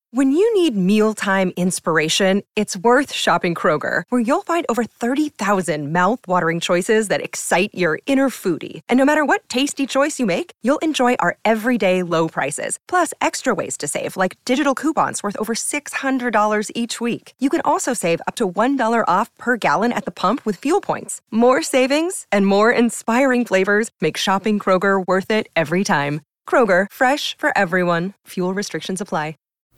When you need mealtime inspiration, it's worth shopping Kroger, where you'll find over 30,000 mouth-watering choices that excite your inner foodie. And no matter what tasty choice you make, you'll enjoy our everyday low prices, plus extra ways to save, like digital coupons worth over $600 each week. You can also save up to $1 off per gallon at the pump with fuel points. More savings and more inspiring flavors make shopping Kroger worth it every time. Kroger, fresh for everyone. Fuel restrictions apply.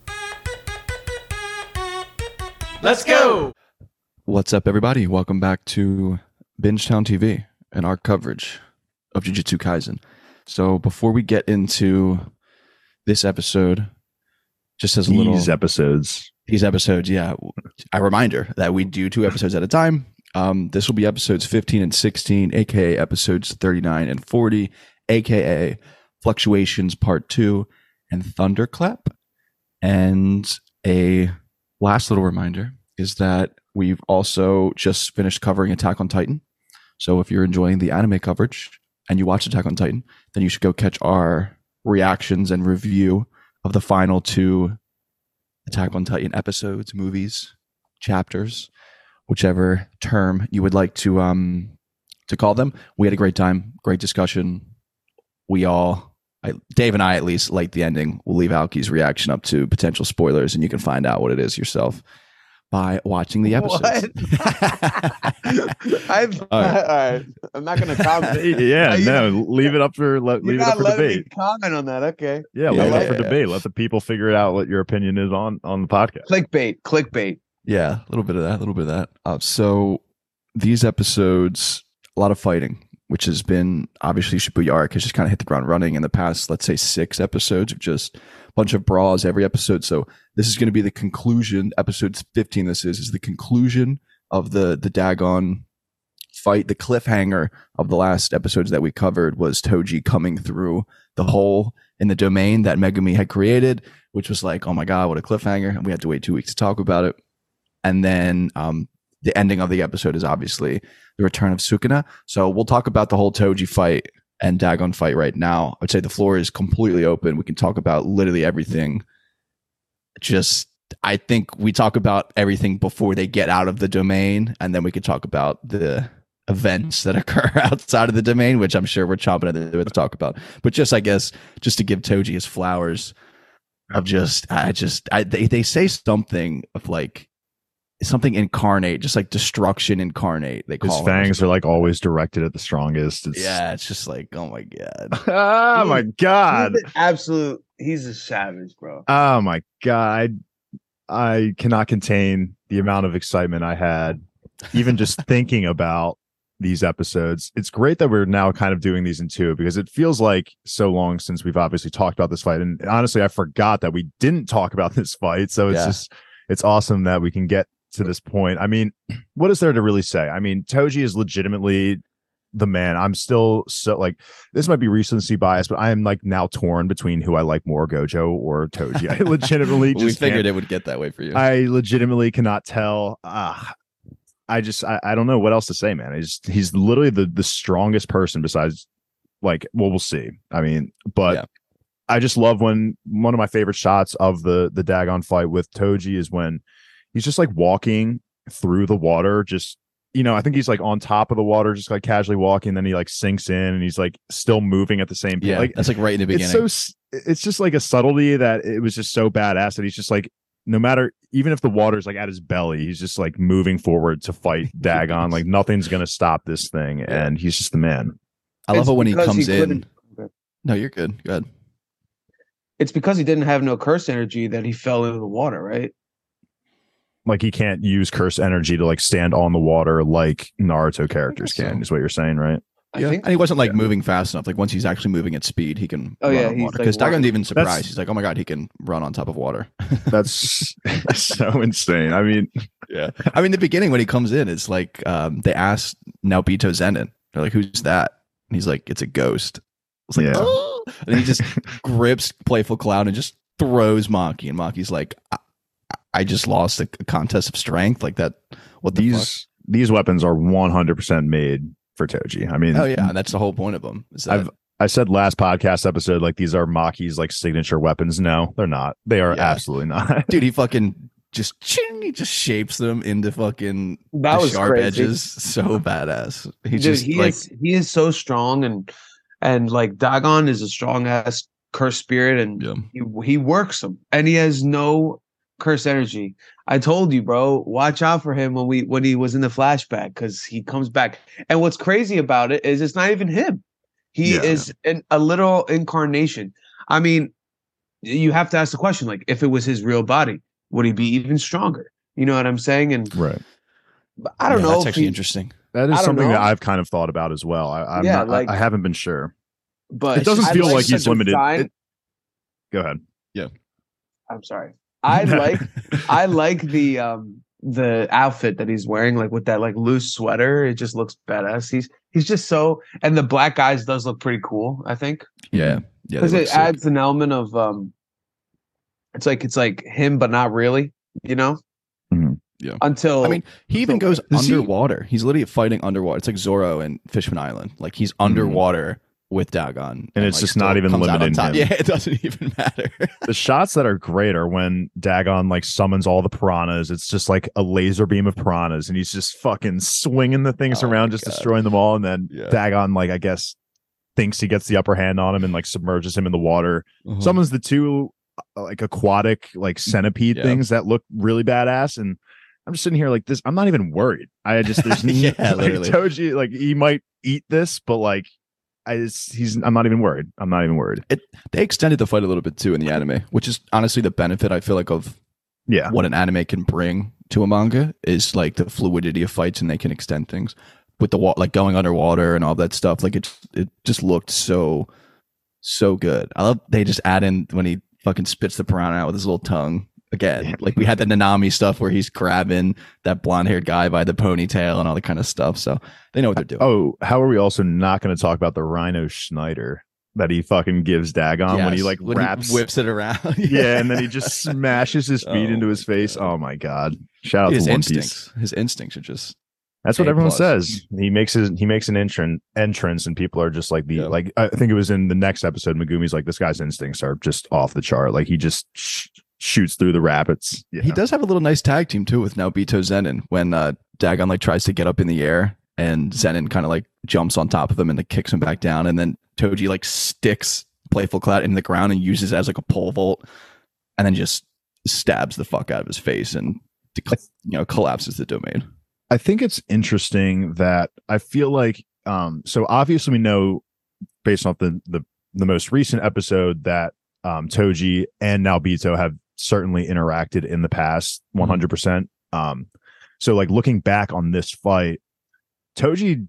Let's go! What's up, everybody? Welcome back to Bingetown TV and our coverage of Jujutsu Kaisen. So before we get into this episode, just as a little... These episodes, yeah. A reminder that we do 2 episodes at a time. This will be episodes 15 and 16, aka episodes 39 and 40, aka Fluctuations Part 2 and Thunderclap. And a last little reminder is that we've also just finished covering Attack on Titan. So if you're enjoying the anime coverage and you watch Attack on Titan, then you should go catch our reactions and review of the final 2 Attack on Titan episodes, movies, chapters, whichever term you would like to call them. We had a great time, great discussion. Dave and I at least liked the ending. We'll leave Alki's reaction up to potential spoilers, and you can find out what it is yourself by watching the episodes. All right. I'm not going to comment. Leave it up for debate. Comment on that, okay? Yeah, leave it up for debate. Let the people figure it out what your opinion is on the podcast. Clickbait. Yeah, a little bit of that. So these episodes, a lot of fighting, which has been, obviously, Shibuya Arc has just kind of hit the ground running in the past, let's say, 6 episodes of just a bunch of brawls every episode. So this is going to be the conclusion. Episode 15, this is the conclusion of the Dagon fight. The cliffhanger of the last episodes that we covered was Toji coming through the hole in the domain that Megumi had created, which was like, oh my God, what a cliffhanger. And we had to wait 2 weeks to talk about it. And then the ending of the episode is obviously the return of Sukuna. So we'll talk about the whole Toji fight and Dagon fight right now. I would say the floor is completely open. We can talk about literally everything. I think we talk about everything before they get out of the domain, and then we could talk about the events that occur outside of the domain, which I'm sure we're chomping at the bit to talk about. But I guess to give Toji his flowers of they say something of like, something incarnate, just like destruction incarnate. They call his fangs are like always directed at the strongest. It's just like, oh my God. Oh my God. He's a savage, bro. Oh my God. I cannot contain the amount of excitement I had, even just thinking about these episodes. It's great that we're now kind of doing these in 2, because it feels like so long since we've obviously talked about this fight. And honestly, I forgot that we didn't talk about this fight. So it's awesome that we can get to this point. I mean, what is there to really say? I mean, Toji is legitimately the man. I'm still so like, this might be recency bias, but I am like now torn between who I like more, Gojo or Toji. I legitimately we figured it would get that way for you. I legitimately cannot tell. I don't know what else to say, man. He's literally the strongest person besides, like, well, we'll see. I mean, but yeah. I just love when one of my favorite shots of the Dagon fight with Toji is when he's just like walking through the water, just, I think he's like on top of the water, just like casually walking. Then he like sinks in and he's like still moving at the same time. Yeah, like, that's like right in the beginning. It's just like a subtlety that it was just so badass that he's just like, no matter, even if the water's like at his belly, he's just like moving forward to fight Dagon. Like nothing's going to stop this thing. Yeah. And he's just the man. I love it when he comes in. No, you're good. Go ahead. It's because he didn't have no curse energy that he fell into the water, right? Like he can't use curse energy to like stand on the water like Naruto characters can, is what you're saying, right? Yeah, and he wasn't like moving fast enough. Like once he's actually moving at speed, he can run on water. Because Dagon's even surprised. He's like, "Oh my God, he can run on top of water." That's so insane. I mean, yeah. I mean, the beginning when he comes in, it's like they ask Naobito Zenin. They're like, "Who's that?" And he's like, "It's a ghost." It's like, oh! And he just grips Playful Cloud and just throws Maki, and Maki's like, I just lost a contest of strength like that. What these weapons are 100% made for Toji. I mean, oh yeah, that's the whole point of them. Is that I said last podcast episode, like these are Maki's like signature weapons. No, they're not. They are absolutely not. Dude, he fucking he just shapes them into fucking That the was sharp crazy. edges. So badass. He's Dude, just he like, is so strong, and like Dagon is a strong ass cursed spirit, and yeah. he works them, and he has no cursed energy. I told you, bro, watch out for him when he was in the flashback, because he comes back. And what's crazy about it is it's not even him. He is a literal incarnation. I mean, you have to ask the question, like, if it was his real body, would he be even stronger? You know what I'm saying? And Right. I don't know. That's actually interesting. That is I don't something know. that I've kind of thought about as well. I haven't been sure. But It doesn't I feel like he's the limited. design- Go ahead. I'm sorry. I like the outfit that he's wearing, like with that like loose sweater. It just looks badass. He's just so, and the black guys does look pretty cool, I think. Yeah. Yeah. Because they it look sick. adds an element of it's like him, but not really, you know? Mhm. Yeah. Until I mean, he even goes Does he- underwater. He's literally fighting underwater. It's like Zorro and Fishman Island. Like he's underwater with Dagon, And it's like, just still not even comes out on limiting top. him. Yeah, it doesn't even matter. The shots that are great are when Dagon like summons all the piranhas. It's just like a laser beam of piranhas, and he's just fucking swinging the things Oh around, my just God. destroying them all. And then Yeah. Dagon, like I guess, thinks he gets the upper hand on him and like submerges him in the water. Uh-huh. Summons the two like aquatic like centipede Yeah. things that look really badass, and I'm just sitting here like this. I'm not even worried. I just there's Yeah, like, literally. Toji, like he might eat this, but like I'm not even worried. I'm not even worried. They extended the fight a little bit too in the anime, which is honestly the benefit I feel like of Yeah. what an anime can bring to a manga is like the fluidity of fights, and they can extend things with the like going underwater and all that stuff. Like it just looked so good. I love they just add in when he fucking spits the piranha out with his little tongue again. Yeah. Like we had the Nanami stuff where he's grabbing that blonde haired guy by the ponytail and all that kind of stuff. So they know what they're doing. Oh, how are we also not going to talk about the Rhino Schneider that he fucking gives Dagon when he Yes, like when wraps? whips it around. Yeah, and then he just smashes his feet Oh into his my face. God. Oh my god! Shout out his to One Piece. instincts. His instincts are just That's what A+. everyone says. He makes an entrance, and people are just like Yeah. like I think it was in the next episode. Megumi's like, this guy's instincts are just off the chart. Like he just shoots through the rapids. Yeah. He does have a little nice tag team too with Naobito Zenin when Dagon like tries to get up in the air and Zenin kind of like jumps on top of him and like kicks him back down, and then Toji like sticks Playful Cloud in the ground and uses it as like a pole vault, and then just stabs the fuck out of his face and collapses the domain. I think it's interesting that I feel like so obviously we know based off the most recent episode that Toji and Naobito have certainly interacted in the past 100%. So like looking back on this fight, Toji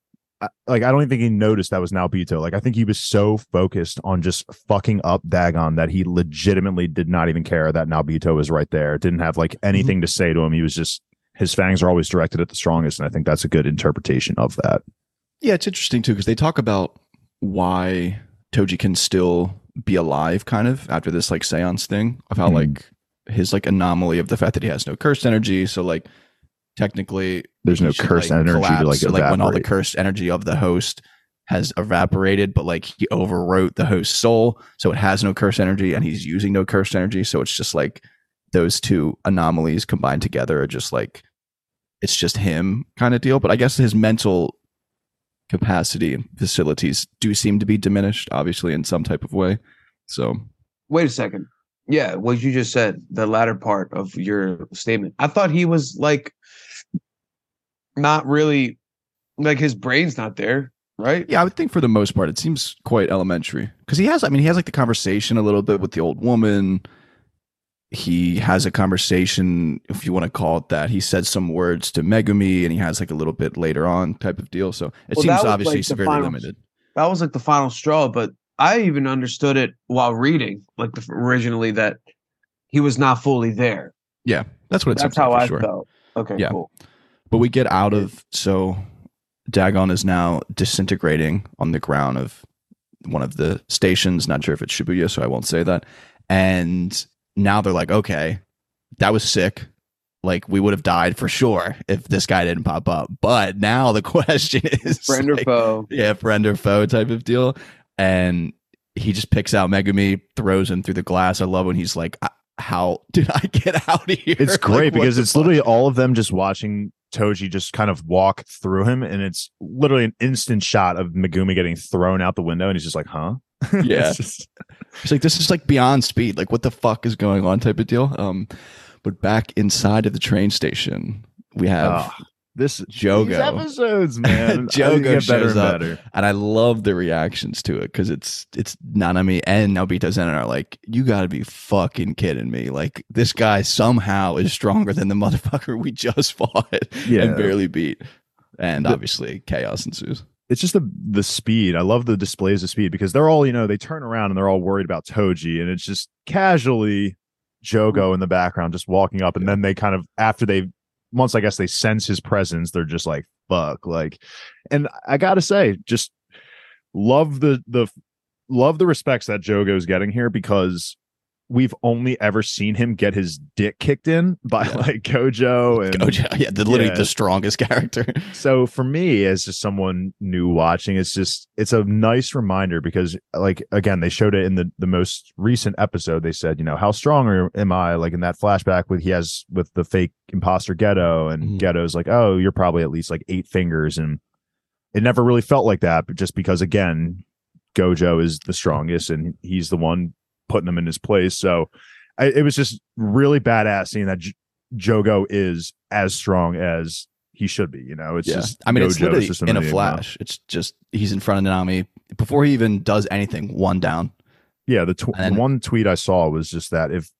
I don't even think he noticed that was Naobito. Like I think he was so focused on just fucking up Dagon that he legitimately did not even care that Naobito was right there. Didn't have like anything to say to him. He was just his fangs are always directed at the strongest, and I think that's a good interpretation of that. Yeah, it's interesting too because they talk about why Toji can still be alive, kind of after this like seance thing of how like his like anomaly of the fact that he has no cursed energy. So like technically, There's no he should, cursed like, energy to collapse. like So, like when all the evaporate. cursed energy of the host has evaporated, but like he overwrote the host's soul, so it has no cursed energy, and he's using no cursed energy. So it's just like those two anomalies combined together are just like it's just him kind of deal. But I guess his mental capacity and facilities do seem to be diminished, obviously, in some type of way. So Wait a second. Yeah, what you just said, the latter part of your statement. I thought he was like not really like his brain's not there, right? yeah, I would think for the most part it seems quite elementary because he has like the conversation a little bit with the old woman. He has a conversation, if you want to call it that. He said some words to Megumi, and he has like a little bit later on type of deal. So it Well, seems that was, obviously like, the severely final- limited. That was like the final straw, but I even understood it while reading, like originally that he was not fully there. Yeah, that's what it That's seems like how for I sure. felt. Okay, Yeah. cool. But we get out of so Dagon is now disintegrating on the ground of one of the stations. Not sure if it's Shibuya, so I won't say that. And now they're like, okay, that was sick. Like we would have died for sure if this guy didn't pop up. But now the question is, Friend or like, foe. yeah, friend or foe type of deal. and he just picks out Megumi, throws him through the glass. I love when he's like, how did I get out of here? It's great like, because it's literally all of them just watching Toji just kind of walk through him, and it's literally an instant shot of Megumi getting thrown out the window, and he's just like, huh? Yeah. It's like, this is like beyond speed. Like, what the fuck is going on type of deal. But back inside of the train station, we have these Jogo. episodes, man. Jogo shows up, better. and I love the reactions to it because it's Nanami and Naobito Zen are like, you got to be fucking kidding me! Like, this guy somehow is stronger than the motherfucker we just fought and barely beat, and obviously chaos ensues. It's just the speed. I love the displays of speed because they're all, they turn around and they're all worried about Toji, and it's just casually Jogo in the background just walking up, and then they kind of, after once I guess they sense his presence, they're just like, fuck. Like, and I gotta say, just love the respects that Jogo's getting here, because we've only ever seen him get his dick kicked in by like Gojo and literally the strongest character. So for me, as just someone new watching, it's a nice reminder, because like, again, they showed it in the most recent episode. They said, how strong am I? Like in that flashback he has with the fake imposter Geto, and Geto's like, oh, you're probably at least like 8 fingers. And it never really felt like that, but just because, again, Gojo is the strongest and he's the one putting him in his place. So it was just really badass seeing that Jogo is as strong as he should be. It's just, I mean, Gojo, it's literally just in a flash. It's just, he's in front of Nanami before he even does anything, one down. Yeah, the one tweet I saw was just that if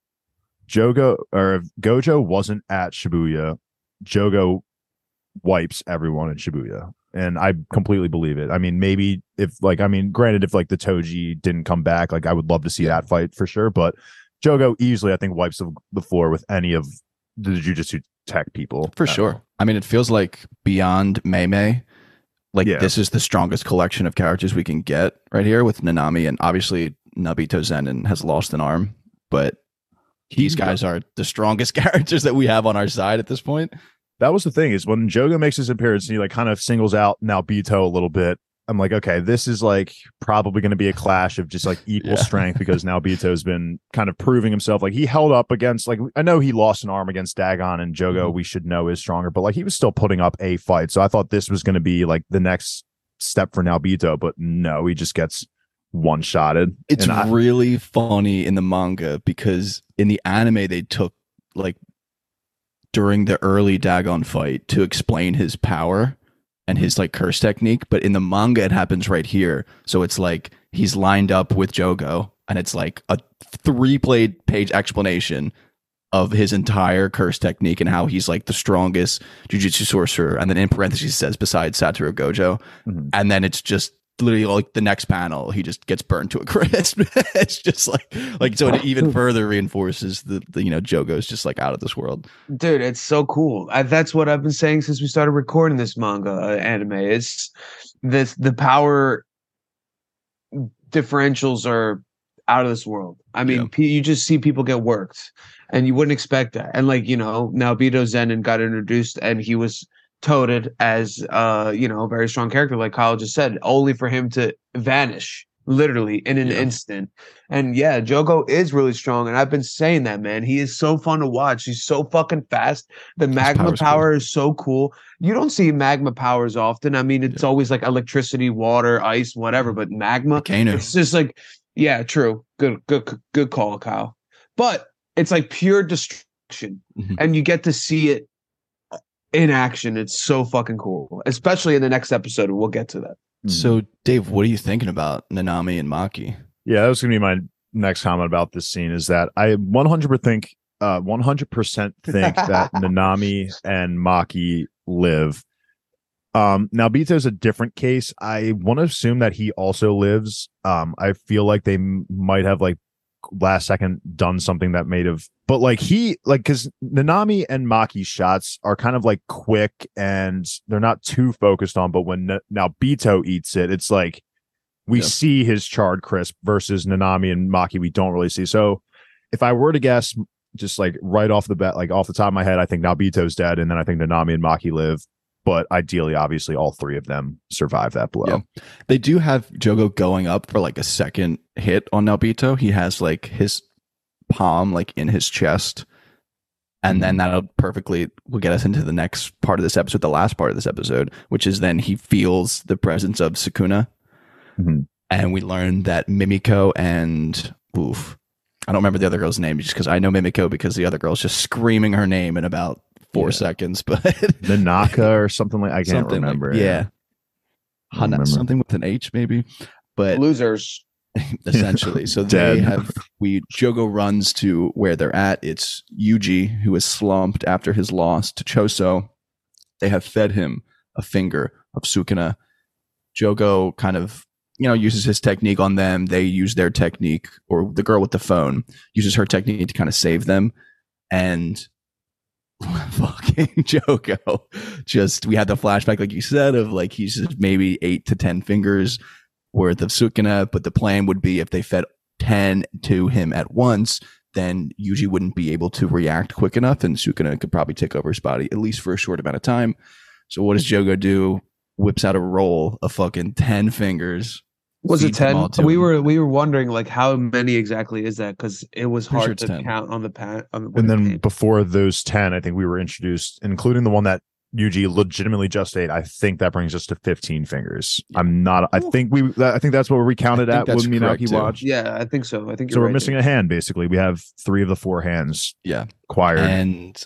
Gojo wasn't at Shibuya, Jogo wipes everyone in Shibuya. And I completely believe it. I mean, maybe granted, if like the Toji didn't come back, like I would love to see that fight for sure. But Jogo easily, I think, wipes the floor with any of the Jujutsu Tech people. For sure. I mean, it feels like beyond Mei, this is the strongest collection of characters we can get right here with Nanami, and obviously Naobito Zen has lost an arm, but these guys are the strongest characters that we have on our side at this point. That was the thing, is when Jogo makes his appearance and he like kind of singles out Naobito a little bit, I'm like, okay, this is like probably going to be a clash of just like equal strength, because Naobito's been kind of proving himself. Like, he held up against, like, I know he lost an arm against Dagon, and Jogo we should know is stronger, but like he was still putting up a fight. So I thought this was going to be like the next step for Naobito, but no, he just gets one-shotted. It's really funny in the manga, because in the anime they took like during the early Dagon fight to explain his power and his like curse technique, but in the manga it happens right here. So it's like he's lined up with Jogo, and it's like a 3-page explanation of his entire curse technique and how he's like the strongest jujutsu sorcerer, and then in parentheses says besides Satoru Gojo, and then it's just literally like the next panel he just gets burned to a crisp. It's just like so it even further reinforces the Jogo's just like out of this world. Dude, it's so cool. That's what I've been saying since we started recording this manga anime. It's the power differentials are out of this world. I mean, you just see people get worked, and you wouldn't expect that. And like, Naobito Zenin got introduced, and he was touted as a very strong character, like Kyle just said, only for him to vanish literally in an instant. And Jogo is really strong, and I've been saying that, man. He is so fun to watch. He's so fucking fast. The magma power is so cool. You don't see magma powers often. I mean, it's always like electricity, water, ice, whatever, but magma, volcano. It's just like, true. Good call, Kyle. But it's like pure destruction, and you get to see it in action. It's so fucking cool, especially in the next episode, and we'll get to that. So, Dave, what are you thinking about Nanami and Maki? Yeah, that was going to be my next comment about this scene, is that I 100% think that Nanami and Maki live. Now, Bito's a different case. I want to assume that he also lives. I feel like they might have like last second done something that made have, but like because Nanami and Maki's shots are kind of like quick and they're not too focused on, but when now Bito eats it, it's like we see his charred crisp, versus Nanami and Maki we don't really see. So if I were to guess, just like right off the bat, like off the top of my head, I think now Bito's dead, and then I think Nanami and Maki live. but ideally, obviously, all three of them survive that blow. Yeah. They do have Jogo going up for like a second hit on Nobito. He has like his palm like in his chest. And then that'll will get us into the next part of this episode, the last part of this episode, which is then he feels the presence of Sukuna. Mm-hmm. And we learn that Mimiko and I don't remember the other girl's name just because I know Mimiko because the other girl's just screaming her name in about 4 seconds. But Nanaka or something like I can't remember. Something with an H maybe. But losers. Essentially. So Jogo runs to where they're at. It's Yuji who is slumped after his loss to Choso. They have fed him a finger of Sukuna. Jogo kind of, uses his technique on them. They use their technique, or the girl with the phone uses her technique to kind of save them. And fucking Jogo we had the flashback, like you said, of like he's just maybe 8 to 10 fingers worth of Sukuna, but the plan would be if they fed 10 to him at once, then Yuji wouldn't be able to react quick enough, and Sukuna could probably take over his body, at least for a short amount of time. So what does Jogo do? Whips out a roll of fucking 10 fingers. Was it 10? We were wondering like how many exactly is that, because it was hard to 10. Count on the pan. And then before those 10, I think we were introduced, including the one that Yuji legitimately just ate. I think that brings us to 15 fingers. Yeah. I think that's what we counted at when Minaki watched. Yeah, I think so. So we're missing a hand. Basically, we have 3 of the 4 hands. Yeah, acquired. And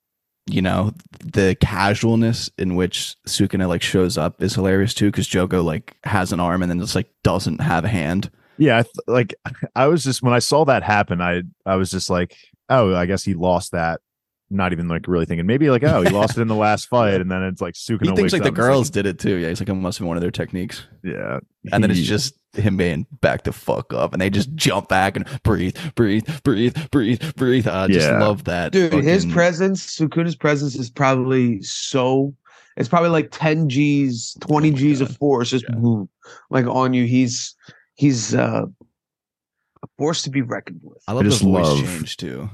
the casualness in which Sukuna like shows up is hilarious too, because Jogo like has an arm and then just like doesn't have a hand. Yeah, I was just, when I saw that happen, I was just like, oh, I guess he lost that. Not even like really thinking maybe like, oh, he lost it in the last fight, and then it's like Sukuna. He thinks like the girls did it too. Yeah, he's like, it must have been one of their techniques. Yeah, and then it's just him being back the fuck up, and they just jump back and breathe. I just love that, dude. His presence, Sukuna's presence, is probably so. It's probably like 10 G's, 20 G's of force, just like on you. He's a force to be reckoned with. I love the voice change too.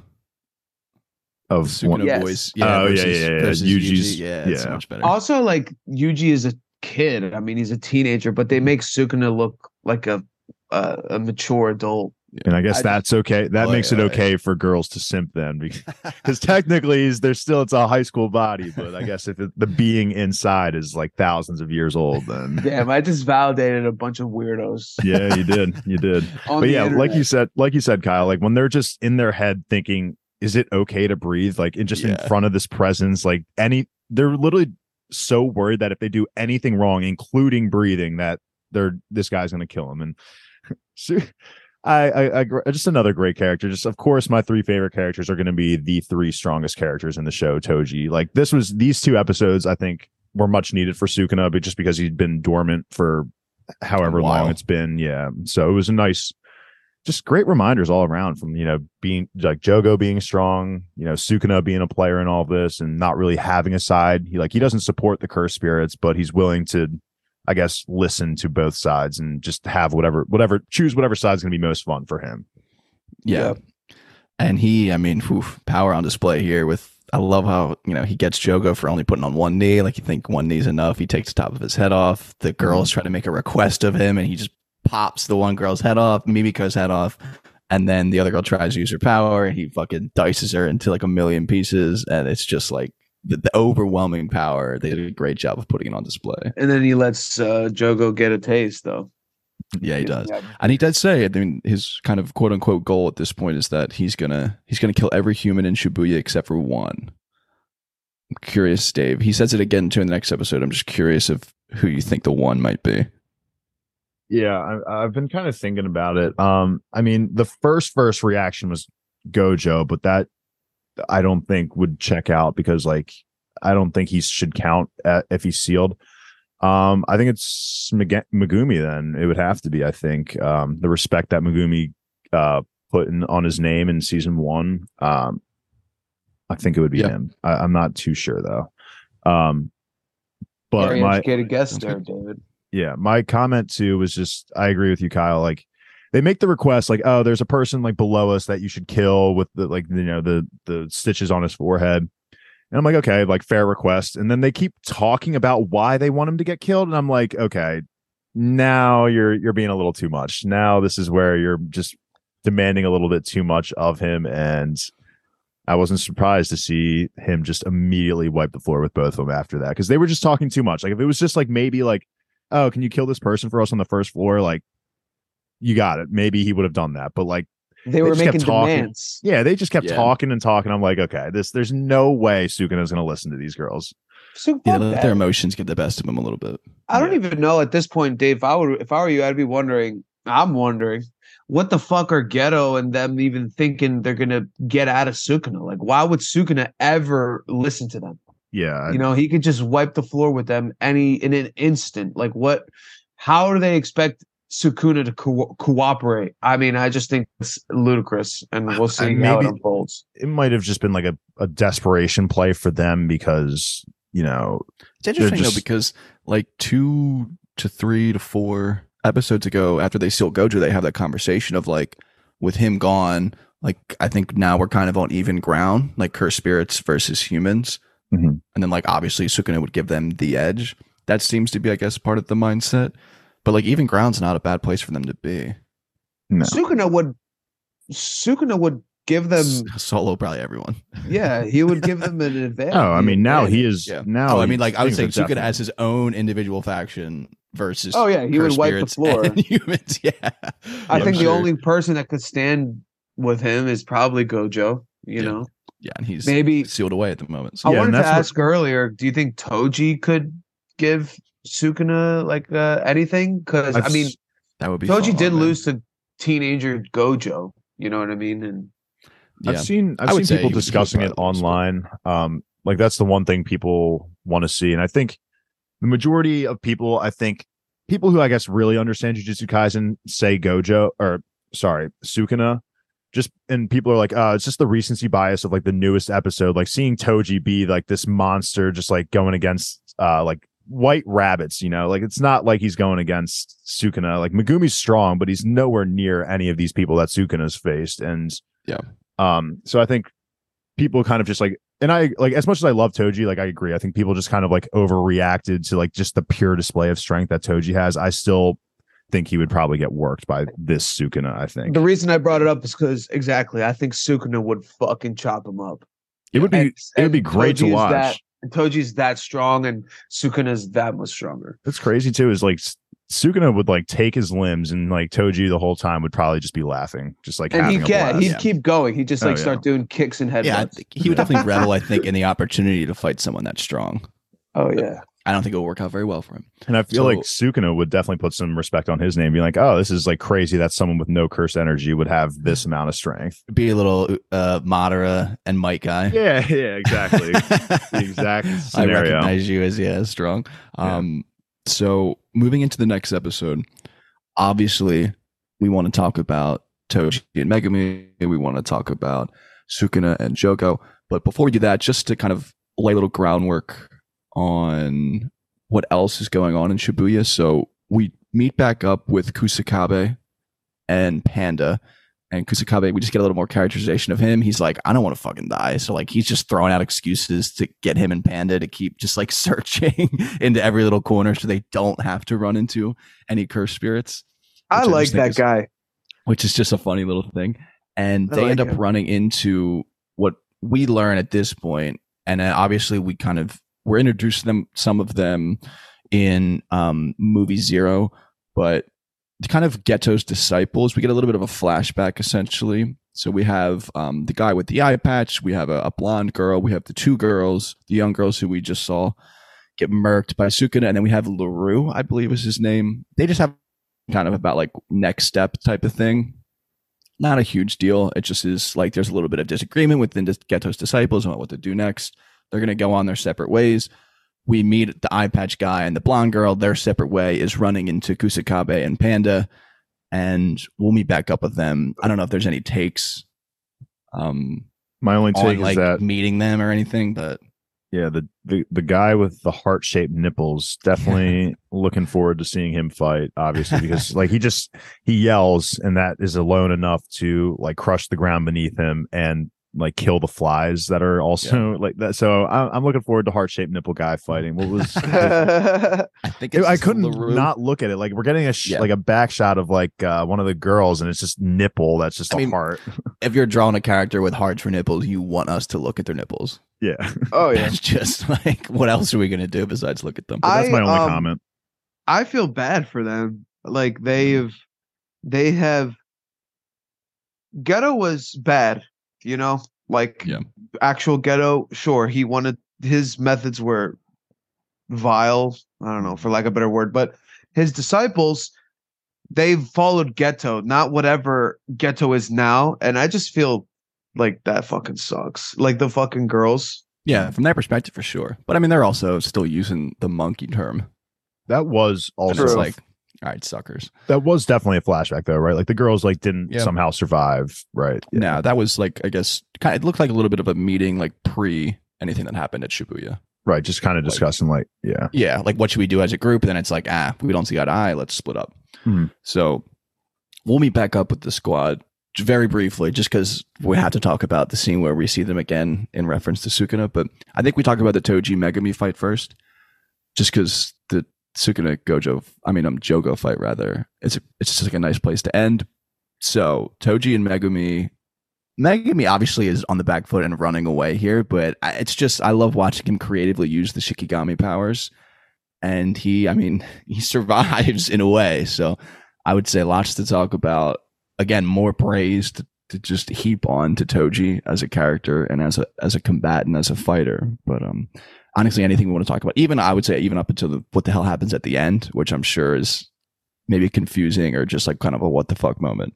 Of Sukuna voice. Versus Yuji's. It's much better. Also, like Yuji is a kid. I mean, he's a teenager, but they make Sukuna look like a mature adult. And I guess that's okay. That makes it okay for girls to simp then, because technically it's a high school body, but I guess if the being inside is like thousands of years old, then damn, I just validated a bunch of weirdos. Yeah, you did. But yeah, like you said, Kyle, like when they're just in their head thinking, is it okay to breathe? Like in front of this presence, like they're literally so worried that if they do anything wrong, including breathing, that this guy's going to kill them. And so I just another great character. Just, of course, my 3 favorite characters are going to be the 3 strongest characters in the show. Toji, like these 2 episodes, I think were much needed for Sukuna, but just because he'd been dormant for however long it's been. Yeah. So it was a nice, just great reminders all around from, being like Jogo being strong, Sukuna being a player in all this and not really having a side. He doesn't support the cursed spirits, but he's willing to, I guess, listen to both sides and just have choose whatever side's going to be most fun for him. Yeah. And power on display here I love how, he gets Jogo for only putting on one knee. Like you think one knee's enough. He takes the top of his head off. The girls try to make a request of him and he just pops the one girl's head off, Mimiko's head off, and then the other girl tries to use her power and he fucking dices her into like a million pieces, and it's just like the overwhelming power. They did a great job of putting it on display. And then he lets Jogo get a taste though. Yeah, he does. And he does say, I mean, his kind of quote unquote goal at this point is that he's gonna kill every human in Shibuya except for one. I'm curious, Dave. He says it again too in the next episode. I'm just curious of who you think the one might be. Yeah, I've been kind of thinking about it. I mean, the first reaction was Gojo, but that I don't think would check out because, like, I don't think he should count if he's sealed. I think it's Megumi. Then it would have to be. I think the respect that Megumi put on his name in season 1. I think it would be him. I'm not too sure though. But very educated guess there, David. Yeah, my comment too was just, I agree with you, Kyle. Like, they make the request, like, oh, there's a person like below us that you should kill with the, like, the stitches on his forehead, And I'm like, okay, like fair request. And then they keep talking about why they want him to get killed. And I'm like, okay, now you're being a little too much. Now this is where you're just demanding a little bit too much of him. And I wasn't surprised to see him just immediately wipe the floor with both of them after that, because they were just talking too much. Like if it was just like maybe like, oh, can you kill this person for us on the first floor? Like, you got it. Maybe he would have done that. But like they were just kept making talking. demands. Yeah, they just kept Yeah. talking and talking. I'm like, okay, there's no way Sukuna's going to listen to these girls. So Yeah, fuck let that. their emotions get the best of them a little bit. I don't even know at this point, Dave. If I were you, I'd be wondering. I'm wondering what the fuck are Ghetto and them even thinking they're gonna get out of Sukuna? Like, why would Sukuna ever listen to them? Yeah, You know, he could just wipe the floor with them in an instant. Like, what? How do they expect Sukuna to cooperate? I mean, I just think it's ludicrous, and we'll see how it maybe- unfolds. it might have just been like a desperation play for them because, you know, It's interesting just- though, because like 2 to 3 to 4 episodes ago, after they steal Gojo, they have that conversation of like, with him gone, like I think now we're kind of on even ground, like cursed spirits versus humans. Mhm. And then like obviously Sukuna would give them the edge. That seems to be, I guess, part of the mindset. But like even ground's not a bad place for them to be. no. Sukuna would give them. Solo probably everyone. Yeah, he would give them an advantage. Oh, I mean, now he is. Yeah. Now, I mean, like I would things say are Sukuna definitely- has his own individual faction versus. Oh, yeah, he would cursed wipe the spirits floor. and humans. Yeah, I Yeah, think sure. the only person that could stand with him is probably Gojo. You Yeah. know, Yeah, and he's maybe. sealed away at the moment. I So Yeah, wanted and to that's what- ask earlier. Do you think Toji could give Sukuna like anything? Because I mean, that would be. Toji fun, did man. lose to teenager Gojo. You know what I mean? And Yeah. I've seen I would say people he would discussing probably it lose, but- online. Like that's the one thing people want to see, and I think the majority of people, I think people who I guess really understand Jujutsu Kaisen say Gojo or sorry Sukuna. Just and people are like, it's just the recency bias of like the newest episode, like seeing Toji be like this monster, just like going against like white rabbits, you know, like it's not like he's going against Sukuna. Like Megumi's strong, but he's nowhere near any of these people that Sukuna's faced. And Yeah. So I think people kind of just like, and I like as much as I love Toji, like I agree. I think people just kind of like overreacted to like just the pure display of strength that Toji has. I still think he would probably get worked by this Sukuna, I think. the reason I brought it up is because exactly, I think Sukuna would fucking chop him up. It would be And- it would be and great to Toji is watch. Toji's that strong, and Sukuna's that much stronger. What's crazy too is like Sukuna would like take his limbs and like Toji the whole time would probably just be laughing, just like And having a blast. he'd keep going. He'd just Oh, like yeah. start doing kicks and headbutts. Yeah, I think he would definitely revel. I think in the opportunity to fight someone that's strong. Oh yeah. I don't think it will work out very well for him. And I feel So- like Sukuna would definitely put some respect on his name, be like, oh, this is like crazy that someone with no curse energy would have this amount of strength. Be a little Madara and Might guy. Yeah, exactly. The exact I scenario. recognize you as strong. So moving into the next episode, obviously we want to talk about Toji and Megumi. We want to talk about Sukuna and Jogo. But before we do that, just to kind of lay a little groundwork on what else is going on in Shibuya. So we meet back up with Kusakabe and Panda. And Kusakabe, we just get a little more characterization of him. He's like, I don't want to fucking die. So like he's just throwing out excuses to get him and Panda to keep just like searching into every little corner so they don't have to run into any cursed spirits. I Which like just think that is- guy. Which is just a funny little thing. And I they like end up him. running into what we learn at this point. And then obviously we're introduced to them, some of them in movie Zero, but kind of Geto's disciples. We get a little bit of a flashback essentially. So we have the guy with the eye patch, we have a blonde girl, we have the two girls, the young girls who we just saw get murked by Sukuna, and then we have LaRue, I believe is his name. They just have kind of about like next step type of thing. Not a huge deal. It just is like there's a little bit of disagreement within Geto's disciples on what to do next. They're going to go on their separate ways. We meet the eye patch guy and the blonde girl. Their separate way is running into Kusakabe and Panda, and we'll meet back up with them. I don't know if there's any takes My only take on is like that meeting them or anything, but yeah, the guy with the heart shaped nipples, definitely looking forward to seeing him fight, obviously, because like he yells and that is alone enough to like crush the ground beneath him. And like kill the flies that are also like that. So I'm looking forward to heart-shaped nipple guy fighting. What was I think I couldn't not look at it. Like we're getting like a back shot of like one of the girls, and it's just nipple. That's just heart. If you're drawing a character with hearts for nipples, you want us to look at their nipples. Yeah. Oh yeah. It's just like, what else are we gonna do besides look at them? But that's my only comment. I feel bad for them. Like they have. Ghetto was bad, like actual Ghetto. Sure, his methods were vile. I don't know, for lack of a better word, but his disciples, they've followed Ghetto, not whatever Ghetto is now. And I just feel like that fucking sucks. Like the fucking girls. Yeah, from that perspective, for sure. But I mean, they're also still using the monkey term. That was also like, all right, suckers. That was definitely a flashback, though, right? Like the girls like didn't somehow survive, right? Yeah. No, that was like, I guess, it looked like a little bit of a meeting, like pre anything that happened at Shibuya. Right, just kind of discussing, like, like what should we do as a group? And then it's like, we don't see eye to eye. Let's split up. So we'll meet back up with the squad very briefly, just because we have to talk about the scene where we see them again in reference to Sukuna. But I think we talk about the Toji Megumi fight first, just because the Sukuna Jogo fight rather. It's just like a nice place to end. So Toji and Megumi obviously is on the back foot and running away here, but I love watching him creatively use the Shikigami powers, and he survives in a way. So I would say lots to talk about. Again, more praise to just heap on to Toji as a character and as a combatant, as a fighter. But honestly, anything we want to talk about, I would say even up until what the hell happens at the end, which I'm sure is maybe confusing or just like kind of a what the fuck moment.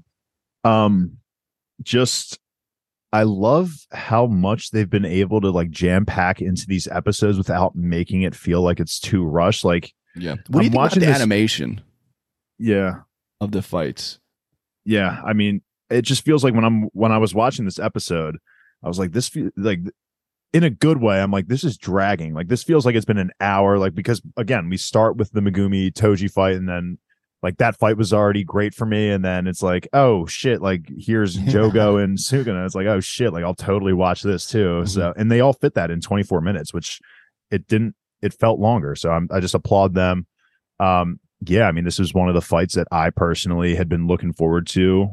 I love how much they've been able to like jam pack into these episodes without making it feel like it's too rushed. Like, what do you think about the animation? Yeah, of the fights. Yeah, I mean, it just feels like when I was watching this episode, I was like, like in a good way. I'm like, this is dragging. Like this feels like it's been an hour. Like because again, we start with the Megumi Toji fight, and then like that fight was already great for me, and then it's like, oh shit, like here's Jogo and Sukuna. It's like, oh shit, like I'll totally watch this too. So and they all fit that in 24 minutes, which it felt longer. So I just applaud them. Yeah, I mean, this is one of the fights that I personally had been looking forward to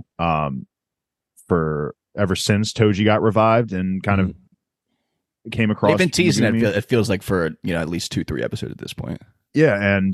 for ever since Toji got revived and kind of came across. They've been teasing it. It feels like for at least 2-3 episodes at this point. Yeah, and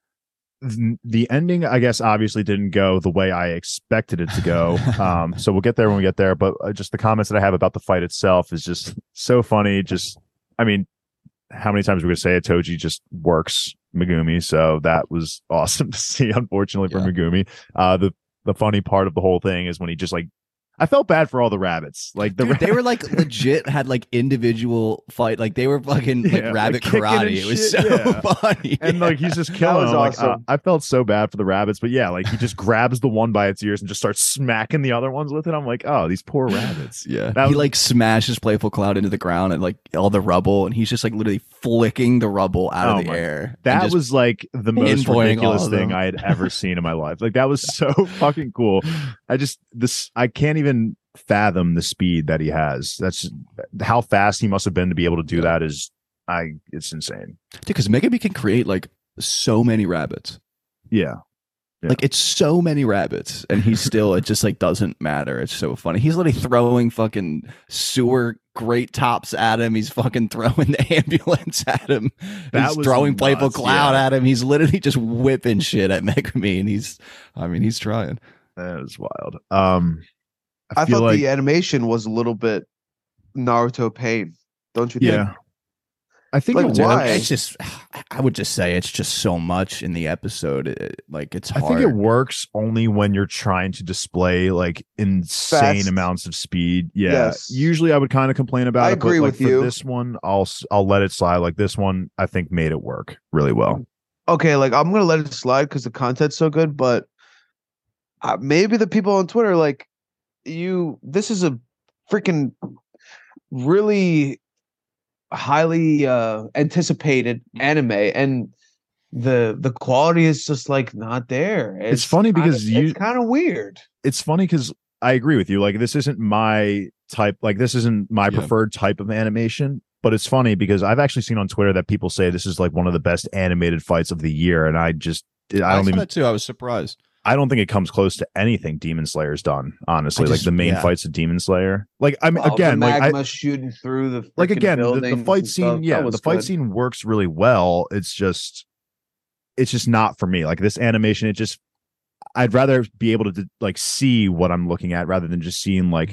the ending, I guess, obviously didn't go the way I expected it to go. So we'll get there when we get there. But just the comments that I have about the fight itself is just so funny. Just, I mean, how many times are we going to say it? Toji just works Megumi, so that was awesome to see. Unfortunately for Megumi, the funny part of the whole thing is when he just like, I felt bad for all the rabbits. Like they were like legit had like individual fight, like they were fucking like rabbit like karate. It was so funny, and like he's just killing them. Awesome. Like, I felt so bad for the rabbits, but yeah, like he just grabs the one by its ears and just starts smacking the other ones with it. I'm like, oh, these poor rabbits. He like smashes Playful Cloud into the ground and like all the rubble, and he's just like literally flickking the rubble out of the air. That was like the most ridiculous thing I had ever seen in my life. Like that was so fucking cool. I can't even fathom the speed that he has. That's how fast he must have been to be able to do that. It's insane. Because Megumi can create like so many rabbits. Yeah. Like it's so many rabbits, and he's still it just like doesn't matter. It's so funny. He's literally throwing fucking sewer grate tops at him. He's fucking throwing the ambulance at him. He's throwing Playful Cloud at him. He's literally just whipping shit at Megumi, and he's trying. That is wild. I thought like the animation was a little bit Naruto Pain, don't you think? Yeah. I think like, why? It's just, I would just say it's just so much in the episode. It's hard. I think it works only when you're trying to display like insane amounts of speed. Yeah. Yes. Usually I would kind of complain about it. I agree with you. For this one, I'll let it slide. Like this one, I think made it work really well. Okay, like I'm gonna let it slide because the content's so good, but maybe the people on Twitter like this is a freaking really highly anticipated anime, and the quality is just like not there. It's funny because it's kind of weird. It's funny because I agree with you. Like this isn't my type, like this isn't my preferred type of animation, but it's funny because I've actually seen on Twitter that people say this is like one of the best animated fights of the year, and I don't even that too. I was surprised. I don't think it comes close to anything Demon Slayer's done, honestly. Like the main fights of Demon Slayer. Like I mean, again, the like magma shooting through the like again, the fight scene, the fight scene works really well. It's just not for me. Like this animation, I'd rather be able to like see what I'm looking at rather than just seeing like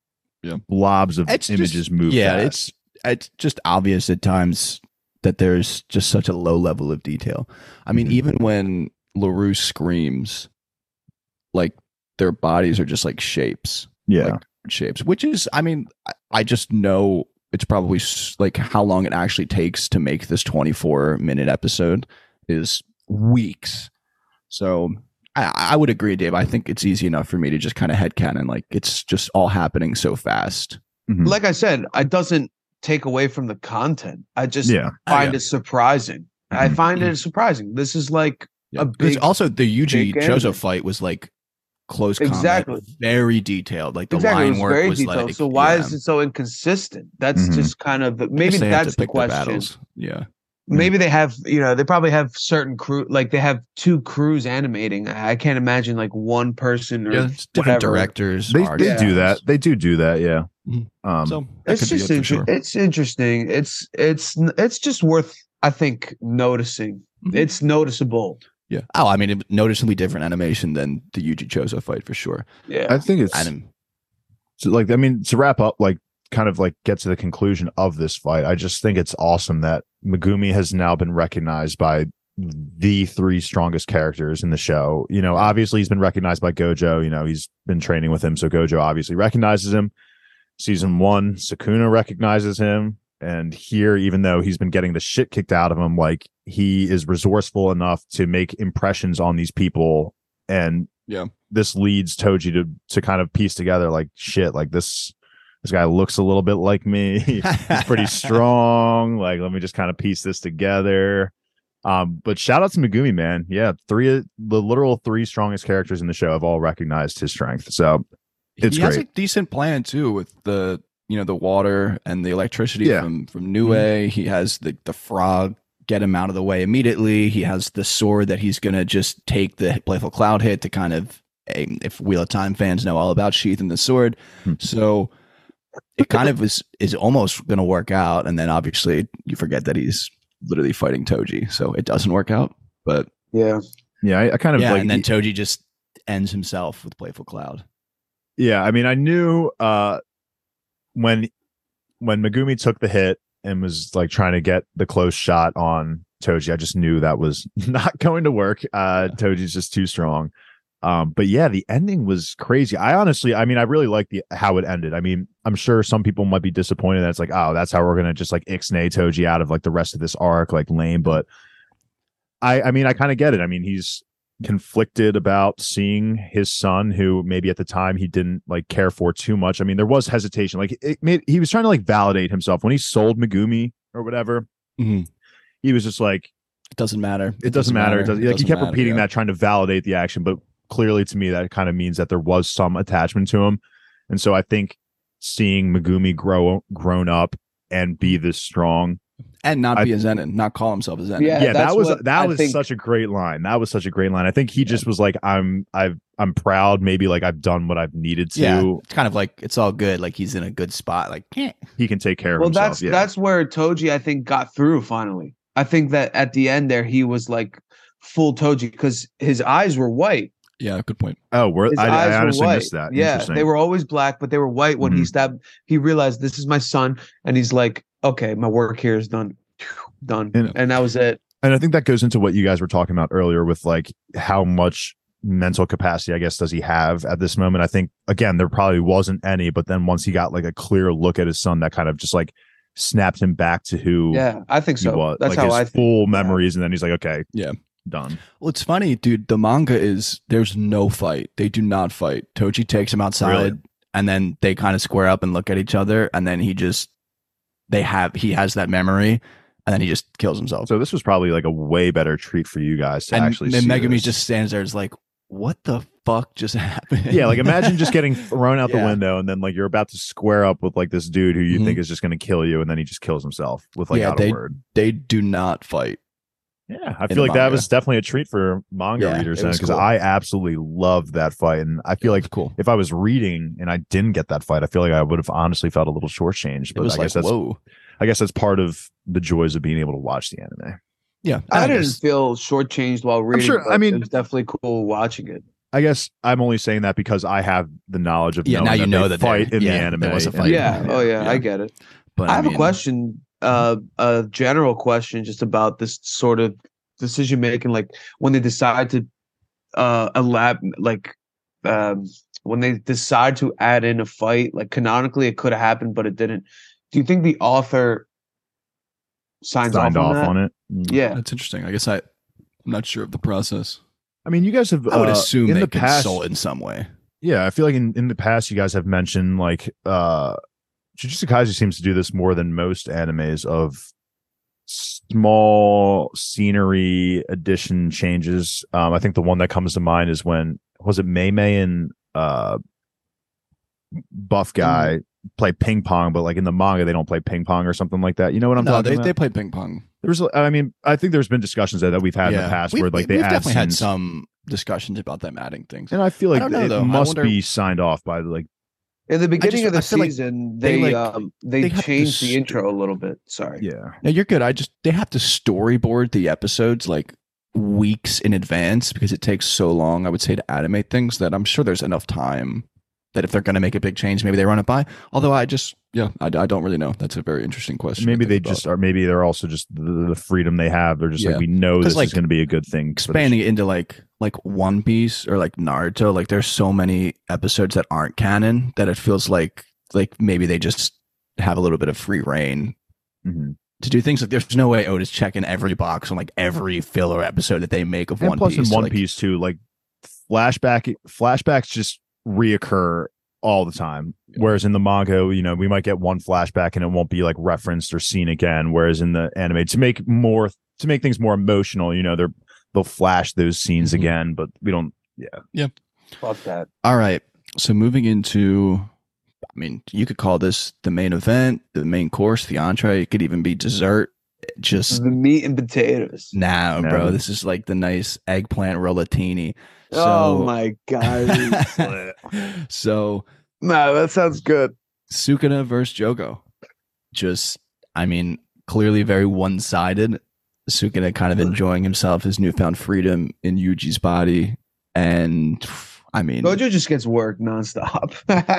blobs of images move. Yeah, fast. it's just obvious at times that there's just such a low level of detail. I mean, even when LaRue screams, like their bodies are just like shapes. Yeah. Like shapes, which is, I mean, I just know it's probably like how long it actually takes to make this 24-minute episode is weeks. So I would agree, Dave. I think it's easy enough for me to just kind of headcanon, like it's just all happening so fast. Like I said, it doesn't take away from the content. I just find it surprising. I find it surprising. This is like a big. Also, the Yuji Chozo fight was like close combat, very detailed. Like the line work was detailed. Like. So why is it so inconsistent? That's just kind of maybe that's the question. Yeah. Maybe they have, they probably have certain crew, like they have two crews animating. I can't imagine like one person or different directors. They do that. They do that. Yeah. So it's just it's interesting. It's just worth, I think, noticing. It's noticeable. Yeah. Oh, I mean, noticeably different animation than the Yuji Chozo fight for sure. Yeah. I think it's so like, I mean, to wrap up, like kind of like get to the conclusion of this fight. I just think it's awesome that Megumi has now been recognized by the three strongest characters in the show. Obviously he's been recognized by Gojo. He's been training with him, so Gojo obviously recognizes him. Season 1, Sukuna recognizes him. And here, even though he's been getting the shit kicked out of him, like he is resourceful enough to make impressions on these people. And this leads Toji to kind of piece together like shit, like this guy looks a little bit like me. He's pretty strong. Like, let me just kind of piece this together. But shout out to Megumi, man. Yeah, the literal three strongest characters in the show have all recognized his strength. So it's great. He has a decent plan too with the the water and the electricity from Nue. He has the frog get him out of the way immediately. He has the sword that he's gonna just take the Playful Cloud hit to kind of, if Wheel of Time fans know all about Sheath and the sword. So it kind of is almost going to work out. And then obviously you forget that he's literally fighting Toji. So it doesn't work out. But I kind of like. And then Toji just ends himself with Playful Cloud. Yeah. I mean, I knew when Megumi took the hit and was like trying to get the close shot on Toji, I just knew that was not going to work. Toji's just too strong. But yeah, the ending was crazy. I really like how it ended. I mean, I'm sure some people might be disappointed that it's like, oh, that's how we're gonna just like ixnay Toji out of like the rest of this arc, like lame. But I mean, I kind of get it. I mean, he's conflicted about seeing his son, who maybe at the time he didn't like care for too much. I mean, there was hesitation. Like he was trying to like validate himself when he sold Megumi or whatever. He was just like, it doesn't matter. It doesn't matter. He kept repeating that, trying to validate the action, but clearly to me that kind of means that there was some attachment to him. And so I think seeing Megumi grown up and be this strong and not be a Zenin, not call himself a Zenin. Yeah, that was such a great line. That was such a great line. I think he just was like, I'm proud. Maybe like I've done what I've needed to. Yeah, it's kind of like it's all good. Like he's in a good spot. Like he can take care of himself. That's where Toji I think got through finally. I think that at the end there he was like full Toji because his eyes were white. Yeah, good point. Oh, I honestly missed that. Yeah, they were always black, but they were white when he stabbed. He realized this is my son, and he's like, okay, my work here is done. And that was it. And I think that goes into what you guys were talking about earlier with like how much mental capacity, I guess, does he have at this moment? I think, again, there probably wasn't any, but then once he got like a clear look at his son, that kind of just like snapped him back to who I think so. He was. That's like how his full memories. And then he's like, okay, done. Well, it's funny, dude. The manga is there's no fight. They do not fight. Toji takes him outside, and then they kind of square up and look at each other, and then he has that memory, and then he just kills himself. So this was probably like a way better treat for you guys to actually see. And Megumi this. just stands there, is like, what the fuck just happened? Yeah, like imagine just getting thrown out the Yeah. window and then like you're about to square up with like this dude who you think is just going to kill you, and then he just kills himself without a word. They do not fight. Yeah, I in feel like the that manga. was definitely a treat for manga Yeah, readers it then, was because cool. I absolutely loved that fight, and I feel It like was cool. if I was reading and I didn't get that fight, I feel like I would have honestly felt a little shortchanged. It But was I like, guess that's whoa. I guess that's part of the joys of being able to watch the anime. Yeah, I didn't guess. feel shortchanged while reading. sure- but I mean- it was definitely cool watching it. I guess I'm only saying that because I have the knowledge of Yeah, knowing now you that know they that fight there- in the yeah, anime. there was a and- fight. Yeah. Oh yeah, Yeah. I get it. But I have mean, a question, a general question, just about this sort of decision making, like when they decide to when they decide to add in a fight, like canonically it could have happened, but it didn't. Do you think the author signed signed off off on on that? it. Yeah. That's interesting. I guess I'm not sure of the process. I mean, you guys have. I would assume in they the past. consult in some way. Yeah, I feel like in the past, you guys have mentioned like Jujutsu Kaisen seems to do this more than most animes of small scenery addition changes. I think the one that comes to mind is when was it Mei Mei and Buff Guy play ping pong, but like in the manga they don't play ping pong or something like that. You know what I'm No, talking about? they play ping pong. There's, I mean, I think there's been discussions that we've had in the past where like they we've add definitely had scenes. some discussions about them adding things. And I feel I like don't know, it though. I must wonder- be signed off by like In the beginning of the I feel like season, they, they like, they they have to changed the st- intro a little bit. Sorry. yeah. No, you're good. They have to storyboard the episodes like weeks in advance because it takes so long, I would say, to animate things that I'm sure there's enough time that if they're going to make a big change, maybe they run it by. Although I don't really know. That's a very interesting question. Maybe to they think about. just are. Maybe they're also just the freedom they have. They're just Yeah. like, we know 'Cause, this like, is going to be a good thing. for the expanding it into like One Piece or like Naruto. Like there's so many episodes that aren't canon that it feels like maybe they just have a little bit of free reign Mhm. to do things. Like there's no way Oda's checking every box on like every filler episode that they make of And One plus Piece. in One Like, Piece too, like flashbacks just reoccur all the time. Whereas in the manga, you know, we might get one flashback and it won't be like referenced or seen again. Whereas in the anime, to make things more emotional, you know, they'll flash those scenes Mhm. again, but we don't. Fuck that. All right. So moving into, I mean, you could call this the main event, the main course, the entree. It could even be dessert. Just The meat and potatoes. now, bro. No. This is like the nice eggplant rollatini. Oh my god. So No, that sounds good. Sukuna versus Jogo. Just, I mean, clearly very one-sided. Sukuna kind of enjoying himself, his newfound freedom in Yuji's body. And I mean, Gojo just gets work nonstop.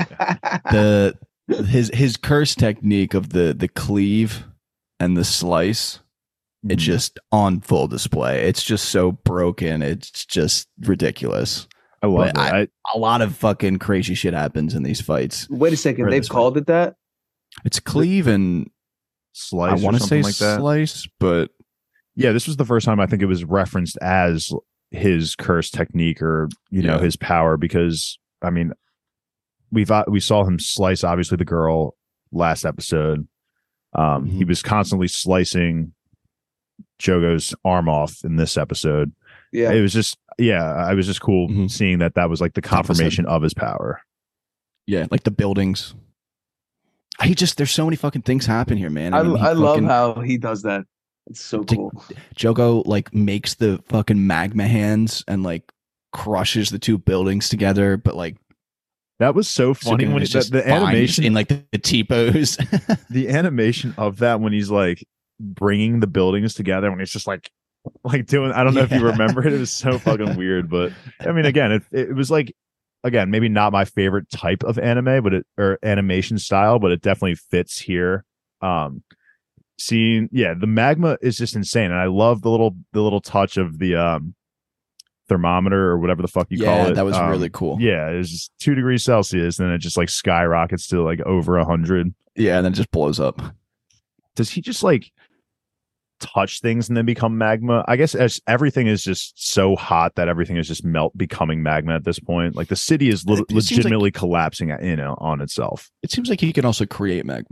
his curse technique of the cleave and the slice, it's just on full display. It's just so broken. It's just ridiculous. I love But it. A lot of fucking crazy shit happens in these fights. Wait a second, Right they've this way. called it that? It's cleave and Slice. I want to say like that. slice, but Yeah, this was the first time I think it was referenced as his curse technique or Yeah. his power, because I mean we saw him slice obviously the girl last episode. He was constantly slicing Jogo's arm off in this episode. Yeah. It was just it was just cool Mhm. seeing that was like the confirmation of his power. yeah, like the buildings. There's so many fucking things happen here, man. I mean, he love fucking- how he does that. It's so Dick- cool. Jogo like makes the fucking magma hands and like crushes the two buildings together, but like That was so funny Sukuna when is the just fine animation in like the T-pose. the animation of that when he's like bringing the buildings together, when he's just like doing, I don't know if you Yeah. remember it. It was so fucking weird, but I mean, again, it was like, again, maybe not my favorite type of anime, or animation style, but it definitely fits here. Seeing, the magma is just insane, and I love the little touch of the thermometer or whatever the fuck you call it. That was really cool. Yeah, it was just 2 degrees Celsius, and then it just like skyrockets to like over 100. Yeah, and then it just blows up. Does he just like touch things and then become magma? I guess as everything is just so hot that everything is just becoming magma at this point. Like the city is It seems like- legitimately collapsing on itself. It seems like he can also create magma.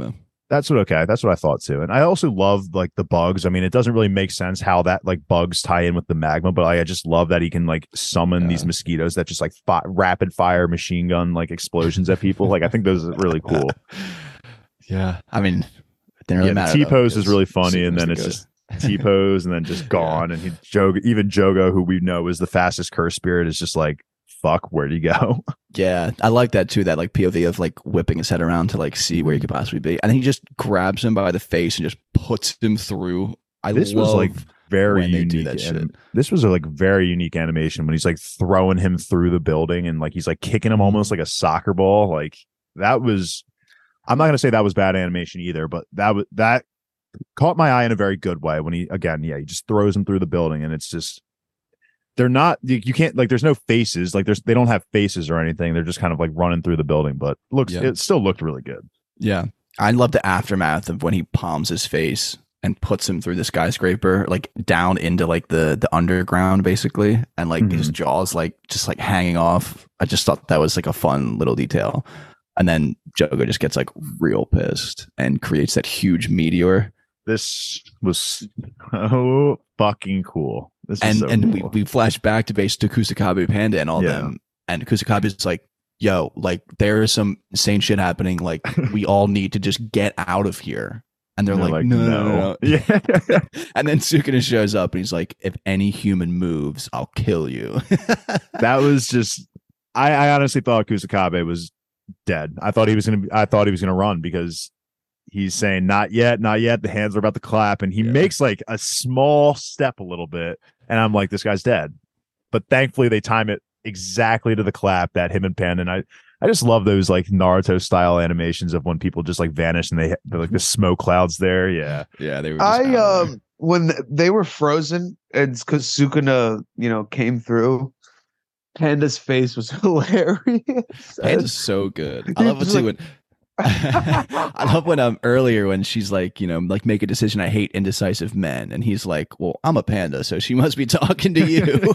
That's what I thought too. And I also love like the bugs. I mean, it doesn't really make sense how that like bugs tie in with the magma, but I just love that he can like summon these mosquitoes that just like rapid fire machine gun like explosions at people. Like I think those are really cool. Yeah, I mean, it didn't really matter. The T-pose is really funny, and then it's just T-pose and then just gone. And even Jogo, who we know is the fastest curse spirit, is just like, fuck, where'd he go? Yeah, I like that too, that like POV of like whipping his head around to like see where he could possibly be. And he just grabs him by the face and just puts him through. This was like very unique. This was a like very unique animation when he's like throwing him through the building and like he's like kicking him almost like a soccer ball. Like that was, I'm not gonna say that was bad animation either, but that caught my eye in a very good way when he just throws him through the building, and it's just, they're not, you can't like, there's no faces, like they don't have faces or anything. They're just kind of like running through the building, but it still looked really good. Yeah. I love the aftermath of when he palms his face and puts him through the skyscraper, like down into like the underground basically. And like his jaws, like just like hanging off. I just thought that was like a fun little detail. And then Jogo just gets like real pissed and creates that huge meteor. This was so fucking cool. We flash back to base to Kusakabe, Panda, and all them. And Kusakabe's like, yo, like there is some insane shit happening. Like we all need to just get out of here. And they're like, no. Yeah. And then Sukuna shows up and he's like, if any human moves, I'll kill you. That was just, I honestly thought Kusakabe was dead. I thought he was gonna run, because he's saying not yet, the hands are about to clap, and he makes like a small step a little bit, and I'm like, this guy's dead. But thankfully they time it exactly to the clap that him and Panda, and I just love those like Naruto style animations of when people just like vanish and they're like the smoke clouds there. Yeah they were just when they were frozen, it's because Sukuna came through. Panda's face was hilarious. Panda's so good. I love it too. I love when earlier when she's like, like make a decision. I hate indecisive men, and he's like, well, I'm a panda, so she must be talking to you.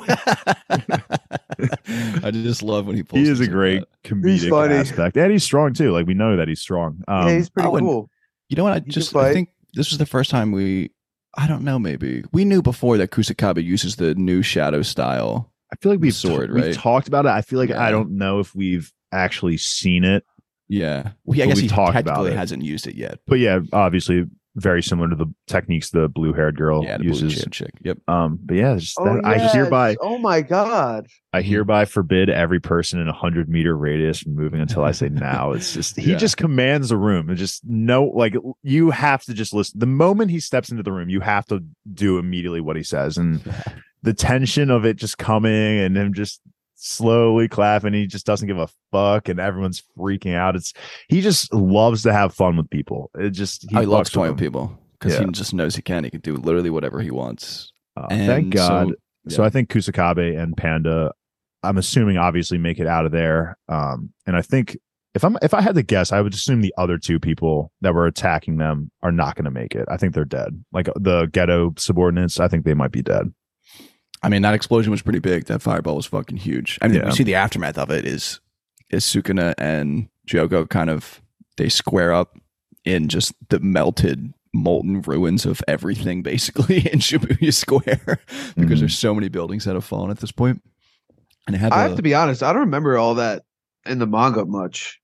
I just love when he pulls. He is a great comedic aspect, and he's strong too. Like we know that he's strong. He's pretty cool. You know what? I think this was the first time I don't know, maybe we knew before that Kusakabe uses the new shadow style. I feel like we've talked about it. I feel like I don't know if we've actually seen it. Yeah. Well, I guess he technically hasn't used it yet. But yeah, obviously very similar to the techniques the blue-haired girl uses. Blue chick. Yep. But yeah, I hereby. Oh my god! I hereby forbid every person in 100-meter radius from moving until I say now. It's just he just commands the room, and just you have to just listen. The moment he steps into the room, you have to do immediately what he says, and the tension of it just coming and him just slowly clapping. He just doesn't give a fuck, and everyone's freaking out. He just loves to have fun with people. He loves toying with people because he just knows he can do literally whatever he wants. Thank God. So I think Kusakabe and Panda, I'm assuming, obviously make it out of there. And I think if I had to guess, I would assume the other two people that were attacking them are not going to make it. I think they're dead. Like the ghetto subordinates, I think they might be dead. I mean, that explosion was pretty big. That fireball was fucking huge. I mean, you see the aftermath of it is Sukuna and Jogo kind of, they square up in just the melted, molten ruins of everything, basically, in Shibuya Square, because there's so many buildings that have fallen at this point. And I have to be honest, I don't remember all that in the manga much.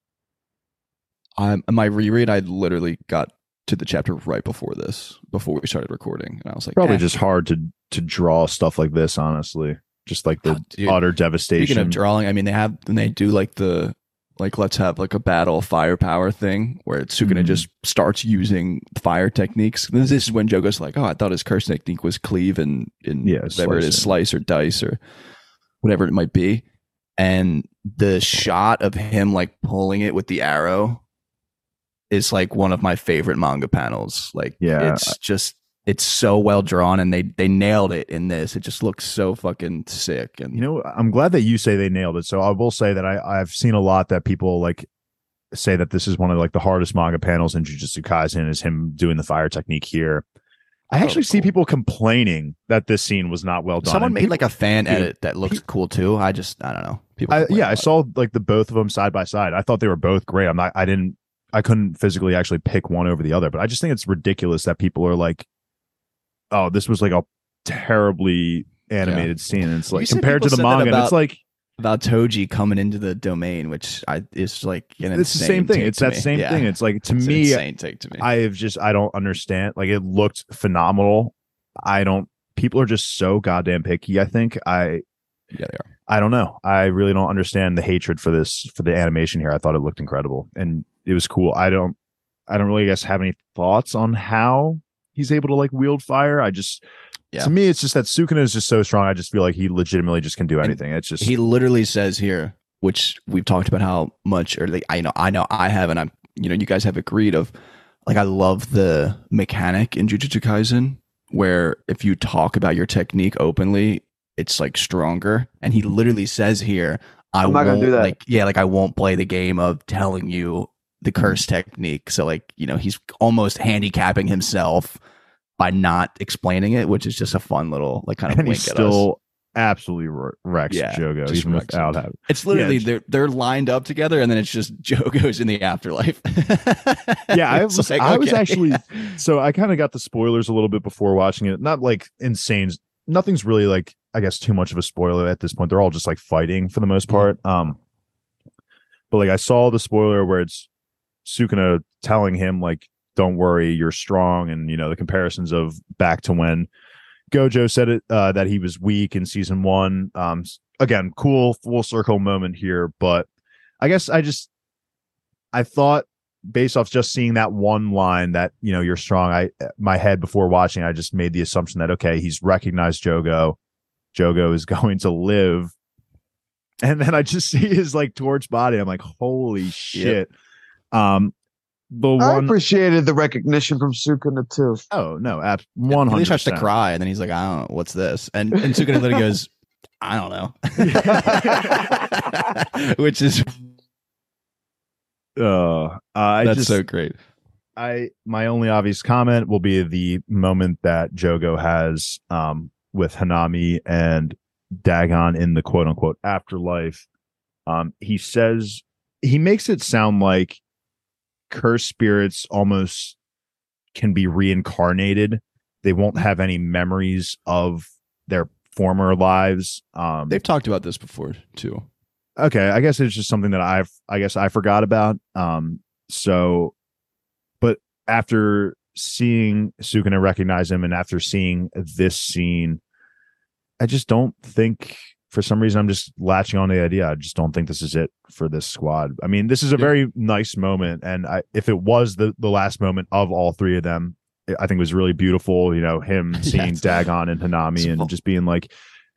My reread, I literally got to the chapter right before we started recording, and I was like, probably just hard to draw stuff like this, honestly. Just like the utter devastation. Speaking of drawing, I mean, they do like the let's have like a battle firepower thing where Sukuna just starts using fire techniques. This is when Jogo's like, oh, I thought his curse technique was cleave and whatever it is, slice or dice or whatever it might be. And the shot of him like pulling it with the arrow is like one of my favorite manga panels. Like, it's so well drawn, and they nailed it in this. It just looks so fucking sick. And I'm glad that you say they nailed it. So I will say that I've seen a lot that people like say that this is one of like the hardest manga panels in Jujutsu Kaisen is him doing the fire technique here. I actually see people complaining that this scene was not well done. Someone made like a fan edit that looks cool too. I don't know. I saw like the both of them side by side. I thought they were both great. I didn't I couldn't physically actually pick one over the other, but I just think it's ridiculous that people are like, oh, this was like a terribly animated scene. And it's like compared to the manga, it's like about Toji coming into the domain, which is like it's the same thing. It's that same thing. It's like to me, insane take to me. I don't understand. Like it looked phenomenal. People are just so goddamn picky. I think they are. I don't know. I really don't understand the hatred for the animation here. I thought it looked incredible and it was cool. I don't really have any thoughts on how he's able to like wield fire. To me, it's just that Sukuna is just so strong. I just feel like he legitimately just can do anything. It's just he literally says here, which we've talked about how much, or like I know I have, and I'm you guys have agreed of like I love the mechanic in Jujutsu Kaisen where if you talk about your technique openly, it's like stronger. And he literally says here, I'm not gonna do that. I won't play the game of telling you the curse technique. So like he's almost handicapping himself by not explaining it, which is just a fun little like kind of wink at us. Still absolutely wrecks Jogo even without having. It's literally they're lined up together, and then it's just Jogo's in the afterlife. I was actually so I kind of got the spoilers a little bit before watching it. Not like insane. Nothing's really like I guess too much of a spoiler at this point. They're all just like fighting for the most part. But like I saw the spoiler where it's Sukuna telling him like, don't worry, you're strong, and the comparisons of back to when Gojo said it that he was weak in season 1. Again, cool full circle moment here, but I guess I thought based off just seeing that one line that you're strong, my head before watching, I just made the assumption that okay, he's recognized Jogo is going to live, and then I just see his like torch body. I'm like, holy shit. Yep. I appreciated the recognition from Sukuna too. Oh no, 100%. He starts to cry, and then he's like, "I don't know what's this," and Sukuna literally goes, "I don't know," which is that's so great. My only obvious comment will be the moment that Jogo has with Hanami and Dagon in the quote unquote afterlife. He makes it sound like cursed spirits almost can be reincarnated. They won't have any memories of their former lives. They've talked about this before too. Okay, I guess it's just something that I forgot about. But after seeing Sukuna recognize him and after seeing this scene, I just don't think, for some reason, I'm just latching on to the idea. I just don't think this is it for this squad. I mean, this is a very nice moment, and if it was the last moment of all three of them, I think it was really beautiful. Him seeing Dagon and Hanami and just being like,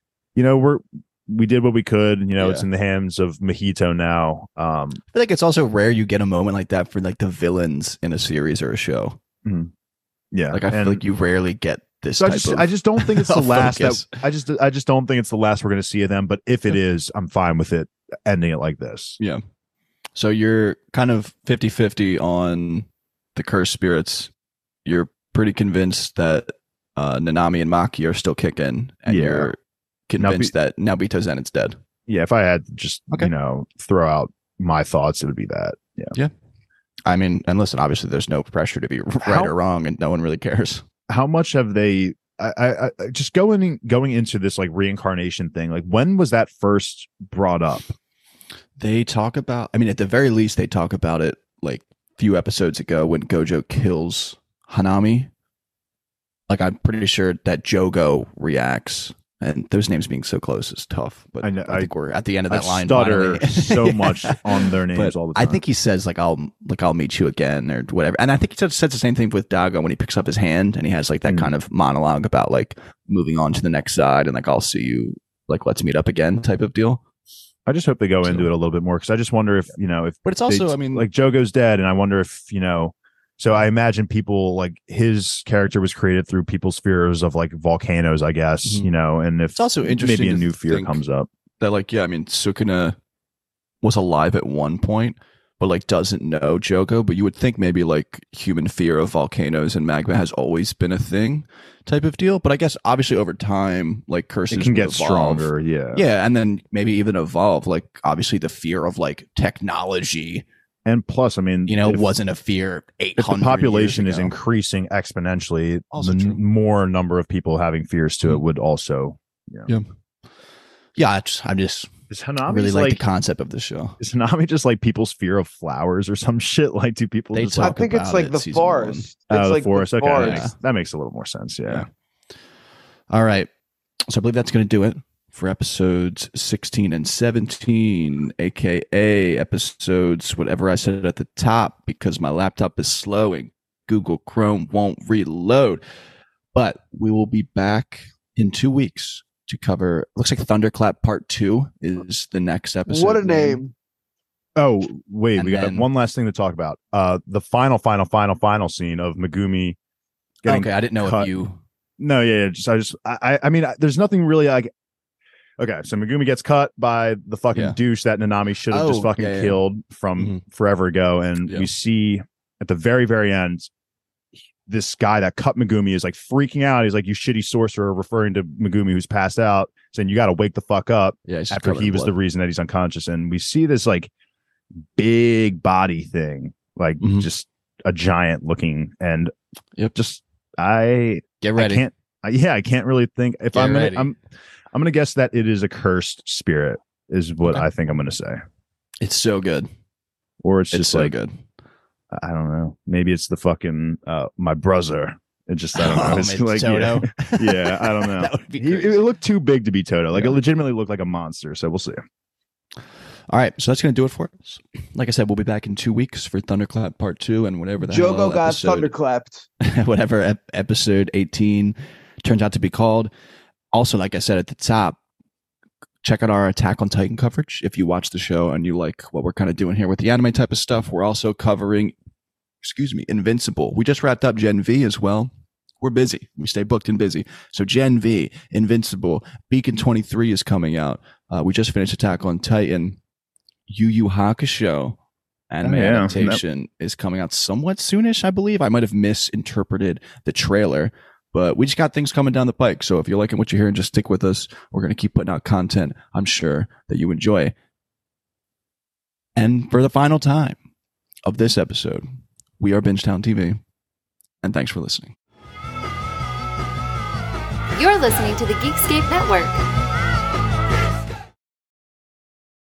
we did what we could. It's in the hands of Mahito now. I think it's also rare you get a moment like that for like the villains in a series or a show. Mm-hmm. Yeah, like I feel like you rarely get this. So I just don't think it's the last. I just don't think it's the last we're going to see of them. But if it is, I'm fine with it ending it like this. Yeah. So you're kind of 50-50 on the cursed spirits. You're pretty convinced that Nanami and Maki are still kicking, and you're convinced that Naobito Zenit's dead. Yeah, if I had to just throw out my thoughts, it would be that. Yeah. I mean, and listen, obviously there's no pressure to be right or wrong, and no one really cares. How much have they I just going into this like reincarnation thing, like when was that first brought up? They talk about, I mean, at the very least, they talk about it like a few episodes ago when Gojo kills Hanami. Like, I'm pretty sure that Jogo reacts, and those names being so close is tough. But I think we're at the end of that line. Stutter so much on their names all the time. I think he says I'll meet you again or whatever. And I think he says the same thing with Dagon when he picks up his hand and he has like that kind of monologue about like moving on to the next side and like I'll see you, like let's meet up again type of deal. I just hope they go into it a little bit more because I just wonder if But it's also, I mean, like Jogo's dead, and I wonder if So I imagine people like his character was created through people's fears of like volcanoes, I guess, and if it's also interesting maybe a new fear comes up that like, I mean, Sukuna was alive at one point, but like doesn't know Jogo, but you would think maybe like human fear of volcanoes and magma has always been a thing type of deal. But I guess obviously over time, like curses can get evolve. Stronger. Yeah. Yeah. And then maybe even evolve, like obviously the fear of like technology And plus, I mean, it wasn't a fear 800 if the population years is ago. increasing exponentially, Also the true. more number of people having fears to it would also. Yeah. Yeah, I'm just Is Hanami really like the concept of the show. Is Hanami just like people's fear of flowers or some shit? Like, do people They just talk I like think it's about like it, the season one. forest. the It's like forest? the Okay, forest. that makes a little more sense. Yeah. All right. So I believe that's going to do it for episodes 16 and 17, aka episodes whatever I said at the top, because my laptop is slow and Google Chrome won't reload. But we will be back in 2 weeks to cover, looks like Thunderclap Part 2 is the next episode. What a name. Oh wait, And we got then- one last thing to talk about. The final scene of Megumi. Getting Okay, I didn't know cut. if you. No, yeah, I mean, there's nothing really like. Okay, so Megumi gets cut by the fucking Yeah. douche that Nanami should have just Oh, fucking yeah. killed from forever ago, and Yeah. we see at the very, very end, this guy that cut Megumi is like freaking out. He's like, "You shitty sorcerer," referring to Megumi who's passed out, saying, "You got to wake the fuck up." Yeah, he's After covered he in was the blood. reason that he's unconscious, and we see this like big body thing, like Mhm. just a giant looking, and Yep. just I Get ready. I can't really think if Get I'm gonna, ready. I'm gonna guess that it is a cursed spirit is what Okay. I think I'm gonna say, It's so good. or it's It's just so like good. I don't know, maybe it's the fucking my brother. It just I don't know. Oh, It's maybe like Toto. yeah, I don't know. That would be It crazy. looked too big to be Toto. Like Yeah. it legitimately looked like a monster. So we'll see. All right, so that's going to do it for us. Like I said, we'll be back in 2 weeks for Thunderclap Part 2 and whatever the hell Jogo got episode, thunderclapped. whatever episode 18 turns out to be called. Also, like I said at the top, check out our Attack on Titan coverage. If you watch the show and you like what we're kind of doing here with the anime type of stuff, we're also covering, Invincible. We just wrapped up Gen V as well. We're busy. We stay booked and busy. So Gen V, Invincible, Beacon 23 is coming out. We just finished Attack on Titan. Yu Yu Hakusho anime yeah. adaptation is coming out somewhat soonish, I believe. I might have misinterpreted the trailer, but we just got things coming down the pike. So if you're liking what you're hearing, just stick with us. We're going to keep putting out content I'm sure that you enjoy. And for the final time of this episode, we are Bingetown TV, and thanks for listening. You're listening to the Geekscape Network.